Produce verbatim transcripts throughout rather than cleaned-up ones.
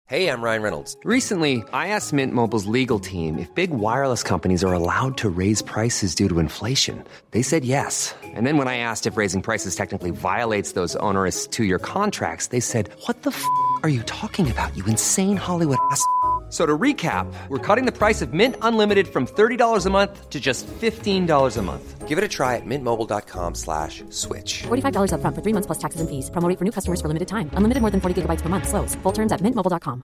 Hey, I'm Ryan Reynolds. Recently, I asked Mint Mobile's legal team if big wireless companies are allowed to raise prices due to inflation. They said yes. And then when I asked if raising prices technically violates those onerous two-year contracts, they said, what the f*** are you talking about, you insane Hollywood ass f- So to recap, we're cutting the price of Mint Unlimited from thirty dollars a month to just fifteen dollars a month. Give it a try at mintmobile.com slash switch. forty-five dollars up front for three months plus taxes and fees. Promo rate for new customers for limited time. Unlimited more than forty gigabytes per month. Slows full terms at mint mobile dot com.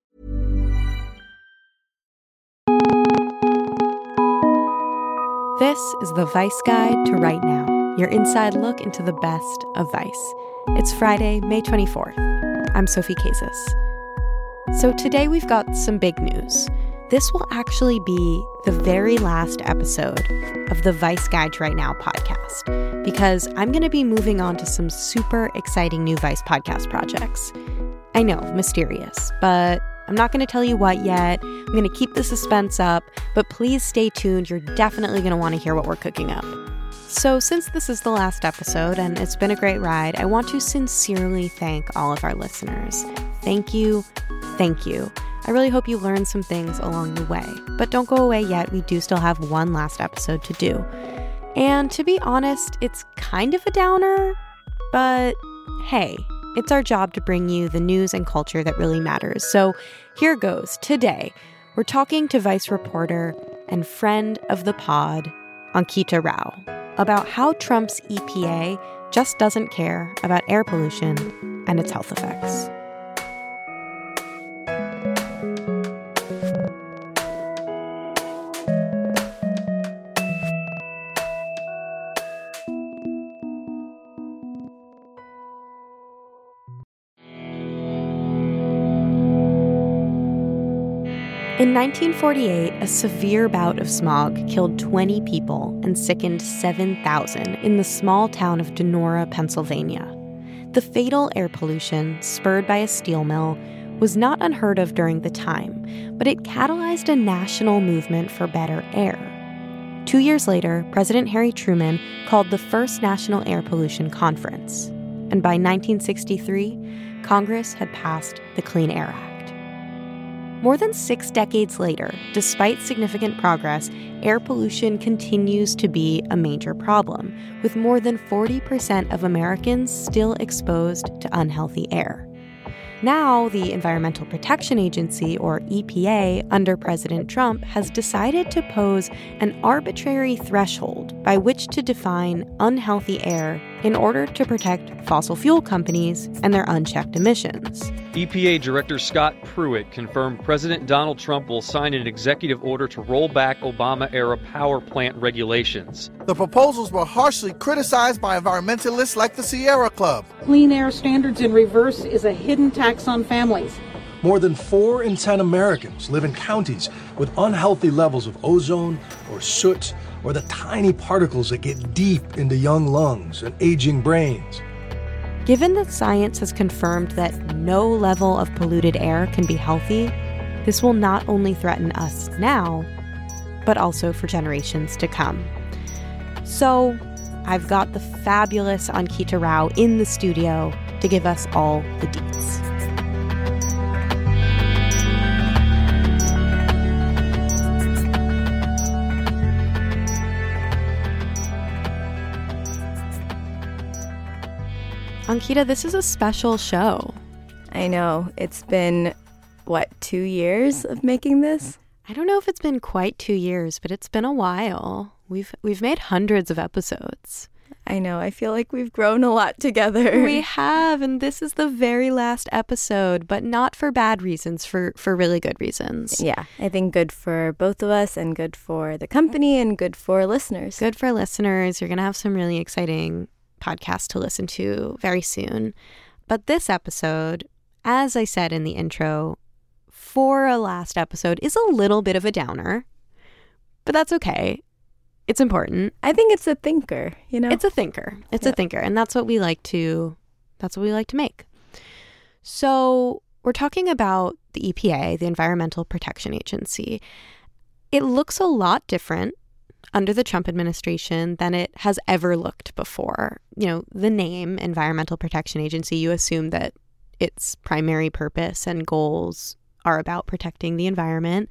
This is the Vice Guide to Right Now, your inside look into the best of Vice. It's Friday, May twenty-fourth. I'm Sophie Casas. So today we've got some big news. This will actually be the very last episode of the Vice Guide to Right Now podcast, because I'm going to be moving on to some super exciting new Vice podcast projects. I know, mysterious, but I'm not going to tell you what yet. I'm going to keep the suspense up, but please stay tuned. You're definitely going to want to hear what we're cooking up. So since this is the last episode and it's been a great ride, I want to sincerely thank all of our listeners. Thank you. Thank you. I really hope you learned some things along the way. But don't go away yet. We do still have one last episode to do. And to be honest, it's kind of a downer, but hey, it's our job to bring you the news and culture that really matters. So here goes. Today, we're talking to Vice reporter and friend of the pod, Ankita Rao, about how Trump's E P A just doesn't care about air pollution and its health effects. In nineteen forty-eight, a severe bout of smog killed twenty people and sickened seven thousand in the small town of Donora, Pennsylvania. The fatal air pollution, spurred by a steel mill, was not unheard of during the time, but it catalyzed a national movement for better air. Two years later, President Harry Truman called the first National Air Pollution Conference, and by nineteen sixty-three, Congress had passed the Clean Air Act. More than six decades later, despite significant progress, air pollution continues to be a major problem, with more than forty percent of Americans still exposed to unhealthy air. Now, the Environmental Protection Agency, or E P A, under President Trump, has decided to pose an arbitrary threshold by which to define unhealthy air in order to protect fossil fuel companies and their unchecked emissions. E P A Director Scott Pruitt confirmed President Donald Trump will sign an executive order to roll back Obama-era power plant regulations. The proposals were harshly criticized by environmentalists like the Sierra Club. Clean air standards in reverse is a hidden tax on families. More than four in ten Americans live in counties with unhealthy levels of ozone or soot or the tiny particles that get deep into young lungs and aging brains. Given that science has confirmed that no level of polluted air can be healthy, this will not only threaten us now, but also for generations to come. So, I've got the fabulous Ankita Rao in the studio to give us all the deets. Ankita, this is a special show. I know. It's been, what, two years of making this? I don't know if it's been quite two years, but it's been a while. We've we've made hundreds of episodes. I know. I feel like we've grown a lot together. We have, and this is the very last episode, but not for bad reasons, for, for really good reasons. Yeah, I think good for both of us and good for the company and good for listeners. Good for listeners. You're going to have some really exciting podcasts to listen to very soon. But this episode, as I said in the intro, for a last episode is a little bit of a downer, but that's okay. It's important. I think it's a thinker, you know? It's a thinker. It's yep. a thinker. And that's what we like to, that's what we like to make. So we're talking about the E P A, the Environmental Protection Agency. It looks a lot different under the Trump administration than it has ever looked before. You know, the name Environmental Protection Agency, you assume that its primary purpose and goals are about protecting the environment.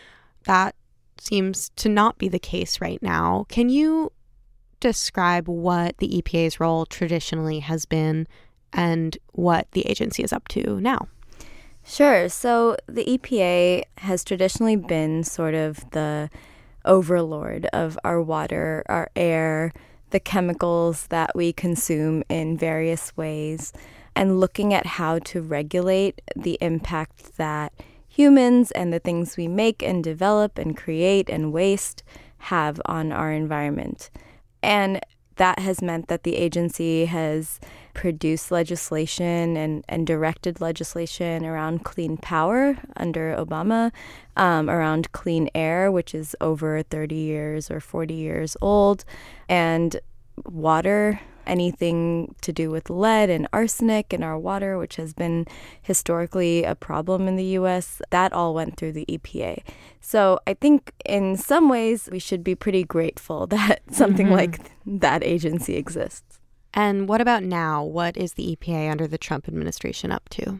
That seems to not be the case right now. Can you describe what the E P A's role traditionally has been and what the agency is up to now? Sure. So the E P A has traditionally been sort of the overlord of our water, our air, the chemicals that we consume in various ways, and looking at how to regulate the impact that humans and the things we make and develop and create and waste have on our environment. And that has meant that the agency has produced legislation and, and directed legislation around clean power under Obama, um, around clean air, which is over thirty years or forty years old, and water, anything to do with lead and arsenic in our water, which has been historically a problem in the U S, that all went through the E P A. So I think in some ways we should be pretty grateful that something mm-hmm. like that agency exists. And what about now? What is the E P A under the Trump administration up to?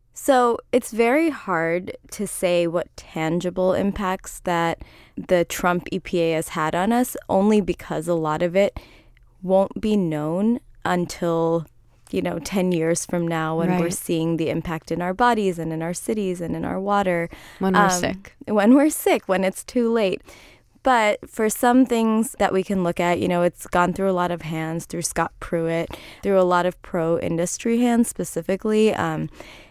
So it's very hard to say what tangible impacts that the Trump E P A has had on us, only because a lot of it won't be known until, you know, ten years from now when right. we're seeing the impact in our bodies and in our cities and in our water. When we're um, sick. When we're sick, when it's too late. But for some things that we can look at, you know, it's gone through a lot of hands, through Scott Pruitt, through a lot of pro-industry hands specifically. Um,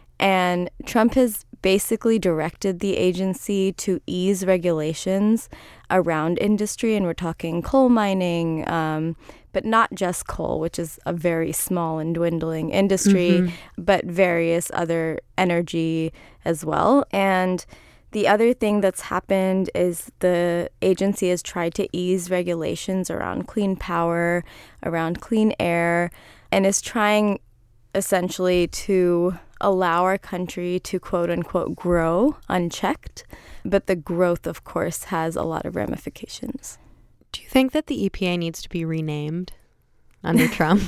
and Trump has basically directed the agency to ease regulations around industry. And we're talking coal mining, um, but not just coal, which is a very small and dwindling industry, mm-hmm. but various other energy as well. And the other thing that's happened is the agency has tried to ease regulations around clean power, around clean air, and is trying essentially to allow our country to quote unquote grow unchecked. But the growth, of course, has a lot of ramifications. Do you think that the E P A needs to be renamed under Trump?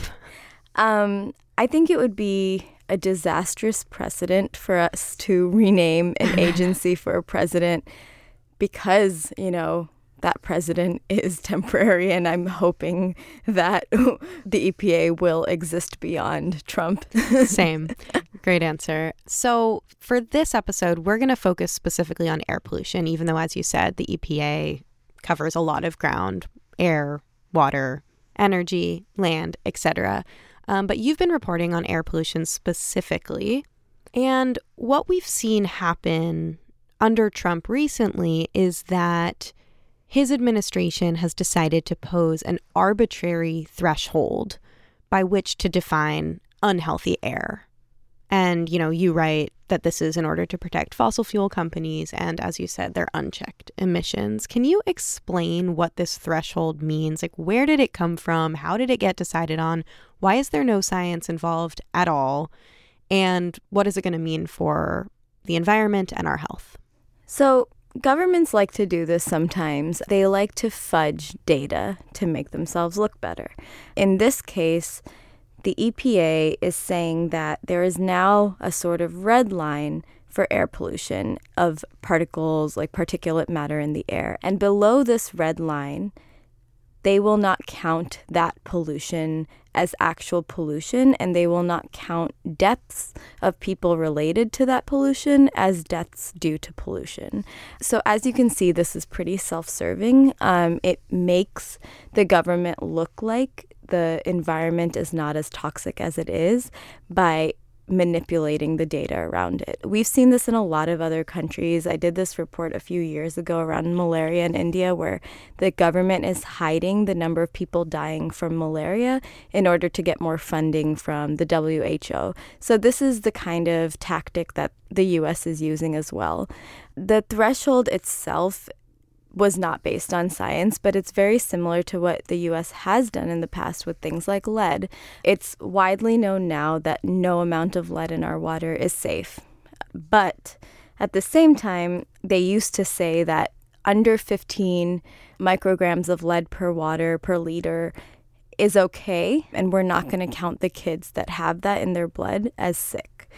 Um, I think it would be a disastrous precedent for us to rename an agency for a president because, you know, that president is temporary, and I'm hoping that the E P A will exist beyond Trump. Same. Great answer. So for this episode, we're going to focus specifically on air pollution, even though, as you said, the E P A covers a lot of ground: air, water, energy, land, et cetera. Um, but you've been reporting on air pollution specifically. And what we've seen happen under Trump recently is that his administration has decided to pose an arbitrary threshold by which to define unhealthy air. And, you know, you write that this is in order to protect fossil fuel companies and, as you said, their unchecked emissions. Can you explain what this threshold means? Like, where did it come from? How did it get decided on? Why is there no science involved at all? And what is it going to mean for the environment and our health? So governments like to do this sometimes. They like to fudge data to make themselves look better. In this case, the E P A is saying that there is now a sort of red line for air pollution of particles like particulate matter in the air. And below this red line, they will not count that pollution as actual pollution, and they will not count deaths of people related to that pollution as deaths due to pollution. So as you can see, this is pretty self-serving. Um, it makes the government look like the environment is not as toxic as it is by manipulating the data around it. We've seen this in a lot of other countries. I did this report a few years ago around malaria in India, where the government is hiding the number of people dying from malaria in order to get more funding from the W H O. So this is the kind of tactic that the U S is using as well. The threshold itself was not based on science, but it's very similar to what the U S has done in the past with things like lead. It's widely known now that no amount of lead in our water is safe. But at the same time, they used to say that under fifteen micrograms of lead per water per liter is okay, and we're not going to count the kids that have that in their blood as sick.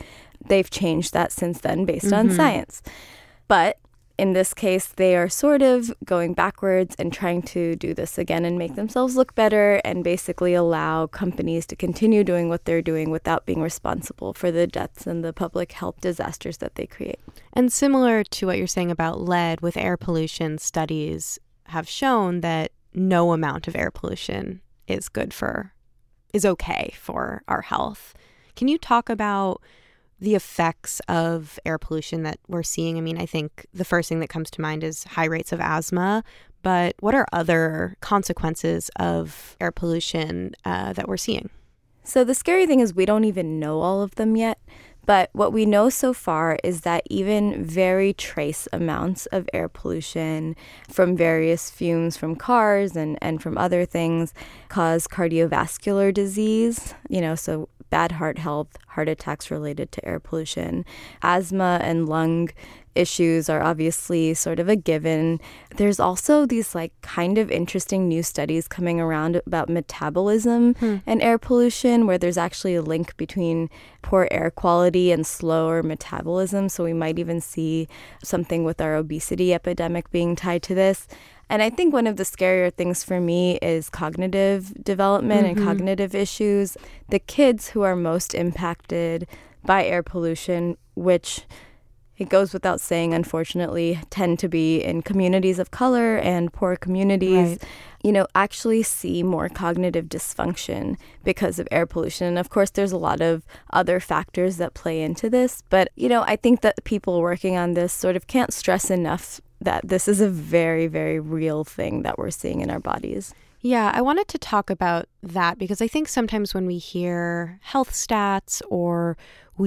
they've changed that since then based on Mhm. science. But in this case, they are sort of going backwards and trying to do this again and make themselves look better and basically allow companies to continue doing what they're doing without being responsible for the deaths and the public health disasters that they create. And similar to what you're saying about lead, with air pollution, studies have shown that no amount of air pollution is good for, is okay for our health. Can you talk about the effects of air pollution that we're seeing? I mean, I think the first thing that comes to mind is high rates of asthma, but what are other consequences of air pollution uh, that we're seeing? So the scary thing is we don't even know all of them yet. But what we know so far is that even very trace amounts of air pollution from various fumes from cars and, and from other things cause cardiovascular disease, you know, so bad heart health, heart attacks related to air pollution. Asthma and lung issues are obviously sort of a given. There's also these like kind of interesting new studies coming around about metabolism hmm. and air pollution, where there's actually a link between poor air quality and slower metabolism. So we might even see something with our obesity epidemic being tied to this. And I think one of the scarier things for me is cognitive development mm-hmm. and cognitive issues. The kids who are most impacted by air pollution, which it goes without saying, unfortunately, tend to be in communities of color and poor communities, right. you know, actually see more cognitive dysfunction because of air pollution. And of course, there's a lot of other factors that play into this. But, you know, I think that people working on this sort of can't stress enough that this is a very, very real thing that we're seeing in our bodies. Yeah, I wanted to talk about that because I think sometimes when we hear health stats or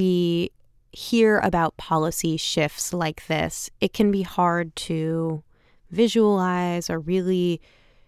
we hear about policy shifts like this, it can be hard to visualize or really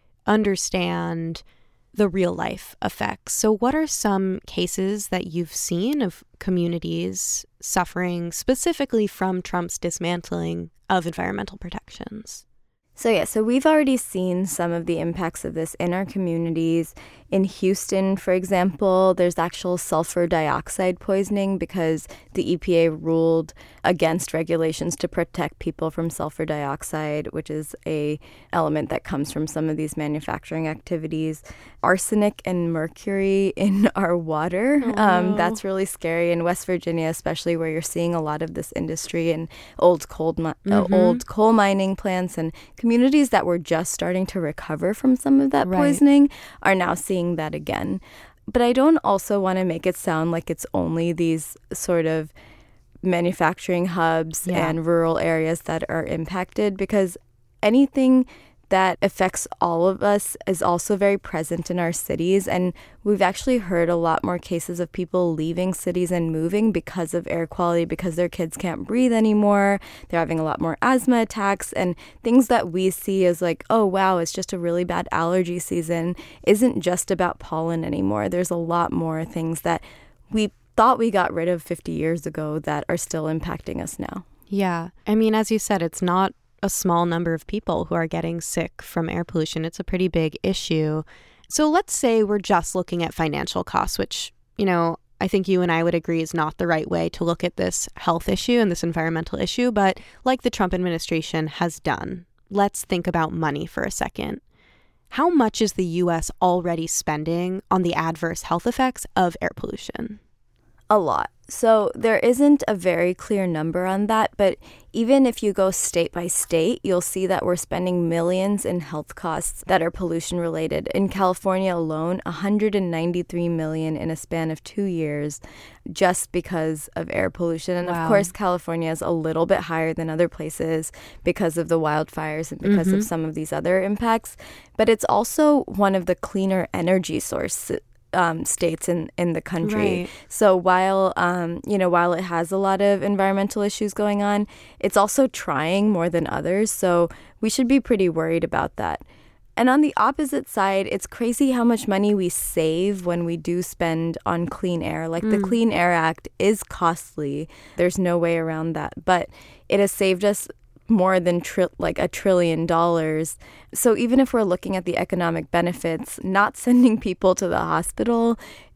understand the real life effects. So what are some cases that you've seen of communities suffering specifically from Trump's dismantling of environmental protections? So yeah, so we've already seen some of the impacts of this in our communities. In Houston, for example, there's actual sulfur dioxide poisoning because the E P A ruled against regulations to protect people from sulfur dioxide, which is a element that comes from some of these manufacturing activities. Arsenic and mercury in our water, oh, um, no. that's really scary. In West Virginia, especially, where you're seeing a lot of this industry and old coal, mi- mm-hmm. uh, old coal mining plants and communities that were just starting to recover from some of that right. poisoning are now seeing that again. But I don't also want to make it sound like it's only these sort of manufacturing hubs yeah. and rural areas that are impacted, because anything that affects all of us is also very present in our cities. And we've actually heard a lot more cases of people leaving cities and moving because of air quality, because their kids can't breathe anymore. They're having a lot more asthma attacks, and things that we see as like, oh, wow, it's just a really bad allergy season isn't just about pollen anymore. There's a lot more things that we thought we got rid of fifty years ago that are still impacting us now. Yeah. I mean, as you said, it's not a small number of people who are getting sick from air pollution. It's a pretty big issue. So let's say we're just looking at financial costs, which, you know, I think you and I would agree is not the right way to look at this health issue and this environmental issue. But like the Trump administration has done, let's think about money for a second. How much is the U S already spending on the adverse health effects of air pollution? A lot. So there isn't a very clear number on that, but even if you go state by state, you'll see that we're spending millions in health costs that are pollution related. In California alone, one hundred ninety-three million in a span of two years just because of air pollution. And wow. of course, California is a little bit higher than other places because of the wildfires and because mm-hmm. of some of these other impacts. But it's also one of the cleaner energy sources. Um, states in, in the country. Right. So while, um, you know, while it has a lot of environmental issues going on, it's also trying more than others. So we should be pretty worried about that. And on the opposite side, it's crazy how much money we save when we do spend on clean air. Like mm. the Clean Air Act is costly. There's no way around that. But it has saved us more than tri- like a trillion dollars. So even if we're looking at the economic benefits, not sending people to the hospital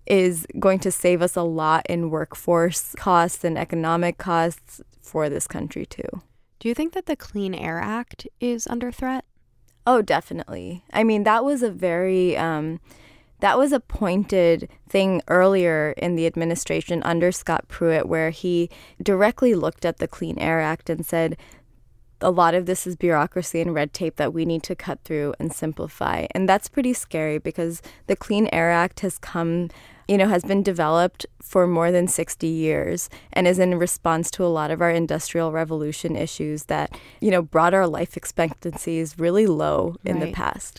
is going to save us a lot in workforce costs and economic costs for this country too. Do you think that the Clean Air Act is under threat? Oh, definitely. I mean, that was a very, um, that was a pointed thing earlier in the administration under Scott Pruitt, where he directly looked at the Clean Air Act and said, a lot of this is bureaucracy and red tape that we need to cut through and simplify. And that's pretty scary because the Clean Air Act has come, you know, has been developed for more than sixty years and is in response to a lot of our industrial revolution issues that, you know, brought our life expectancies really low in Right. the past.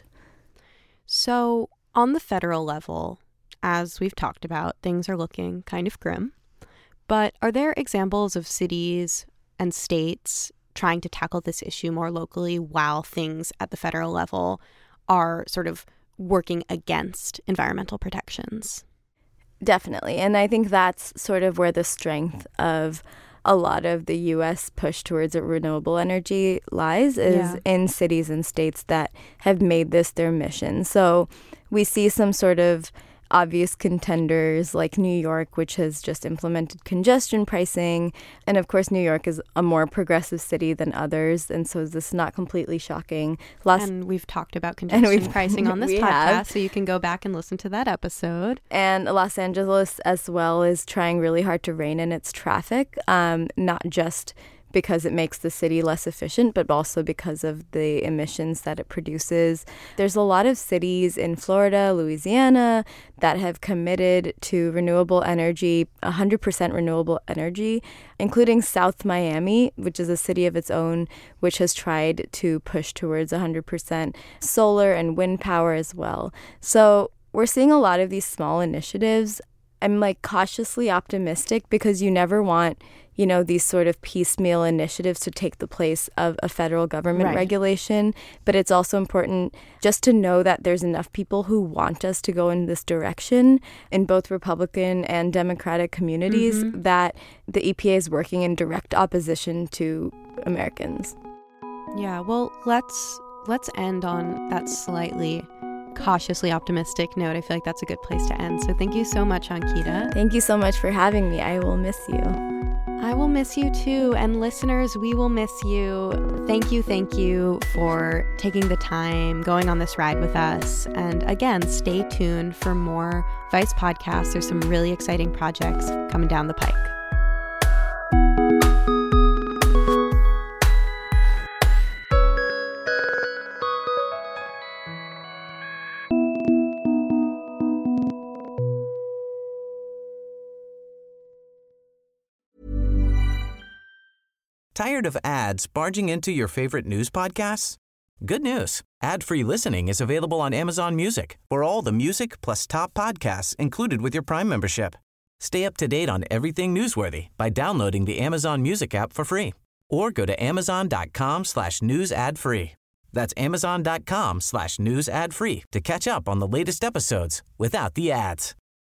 So on the federal level, as we've talked about, things are looking kind of grim. But are there examples of cities and states trying to tackle this issue more locally while things at the federal level are sort of working against environmental protections? Definitely. And I think that's sort of where the strength of a lot of the U S push towards renewable energy lies, is Yeah. in cities and states that have made this their mission. So we see some sort of obvious contenders like New York, which has just implemented congestion pricing. And of course, New York is a more progressive city than others. And so this is not completely shocking. Los- and we've talked about congestion we've- pricing on this we podcast, have. so you can go back and listen to that episode. And Los Angeles as well is trying really hard to rein in its traffic, um, not just because it makes the city less efficient, but also because of the emissions that it produces. There's a lot of cities in Florida, Louisiana, that have committed to renewable energy, one hundred percent renewable energy, including South Miami, which is a city of its own, which has tried to push towards one hundred percent solar and wind power as well. So we're seeing a lot of these small initiatives. I'm like cautiously optimistic because you never want, you know, these sort of piecemeal initiatives to take the place of a federal government Right. regulation. But it's also important just to know that there's enough people who want us to go in this direction in both Republican and Democratic communities Mhm. that the E P A is working in direct opposition to Americans. Yeah, well, let's let's end on that slightly cautiously optimistic note. I feel like that's a good place to end. So thank you so much, Ankita. Thank you so much for having me. I will miss you. I will miss you too. And listeners, we will miss you. Thank you, thank you for taking the time, going on this ride with us. And again, stay tuned for more Vice podcasts. There's some really exciting projects coming down the pike. Tired of ads barging into your favorite news podcasts? Good news. Ad-free listening is available on Amazon Music for all the music plus top podcasts included with your Prime membership. Stay up to date on everything newsworthy by downloading the Amazon Music app for free or go to amazon.com slash news ad free. That's amazon.com slash news ad free to catch up on the latest episodes without the ads.